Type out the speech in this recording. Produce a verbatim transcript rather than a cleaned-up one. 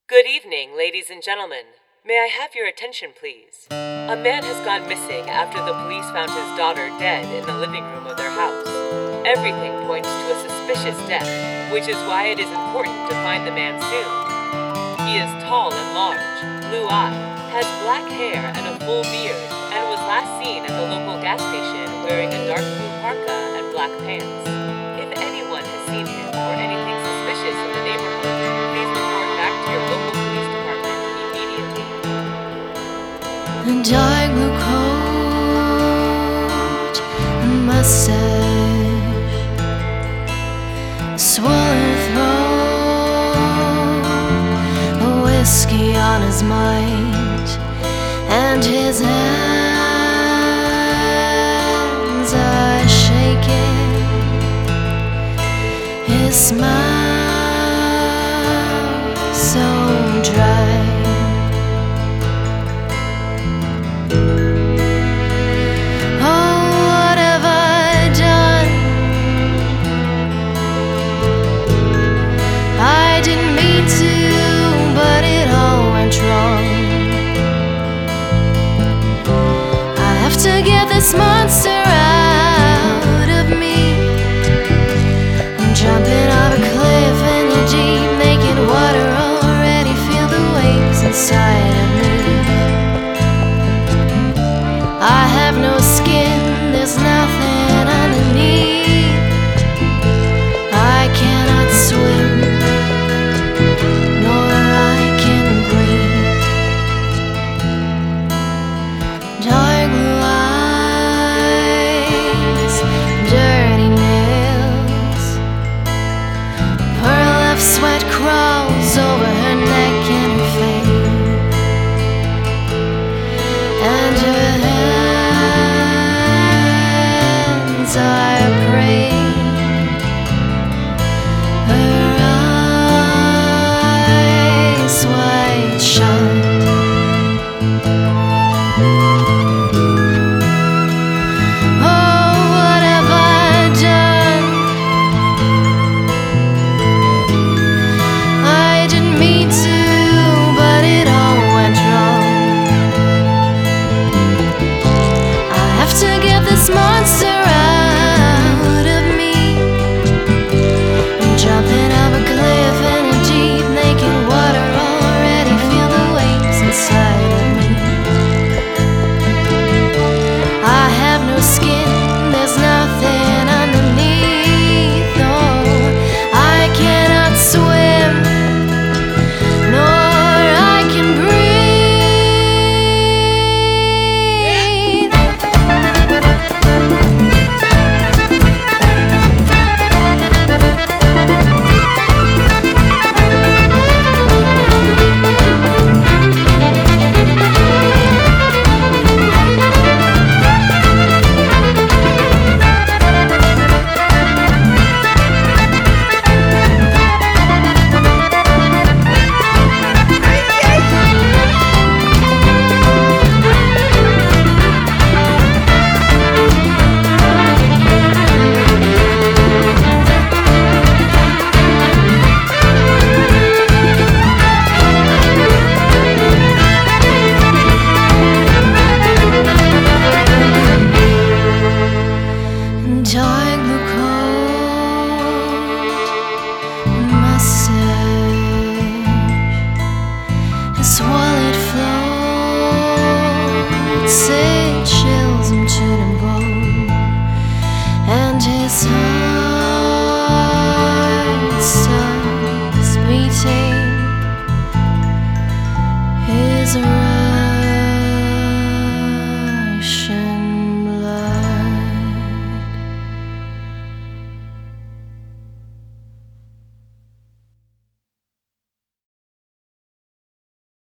Good evening, ladies and gentlemen. May I have your attention, please? A man has gone missing after the police found his daughter dead in the living room of their house. Everything points to a suspicious death, which is why it is important to find the man soon. He is tall and large, blue-eyed, has black hair and a full beard, and was last seen at the local gas station wearing a dark blue parka and black pants. If anyone has seen him or anything suspicious in the neighborhood, please report back to your local police department immediately. A dark blue coat, a mustache, a swollen throat, a whiskey on his mind, and his hands are shaking. His smile so dry. To get this monster out of me, I'm jumping off a cliff in the deep, making water already feel the waves inside of me. I have no skin, there's nothing underneath. I cannot swim, nor I can breathe. Dark blue sweat crawls over her neck and her face, and her hands are praying. Her eyes wide shut. This monster out of me, I'm jumping off a cliff in a deep, naked water already feel the waves inside of me. I have no skin, there's nothing underneath. Oh, I cannot swim, nor I can breathe. Dark blue coat, mustache, a swallowed floats, it chills him to the bone, and his heart stops beating. His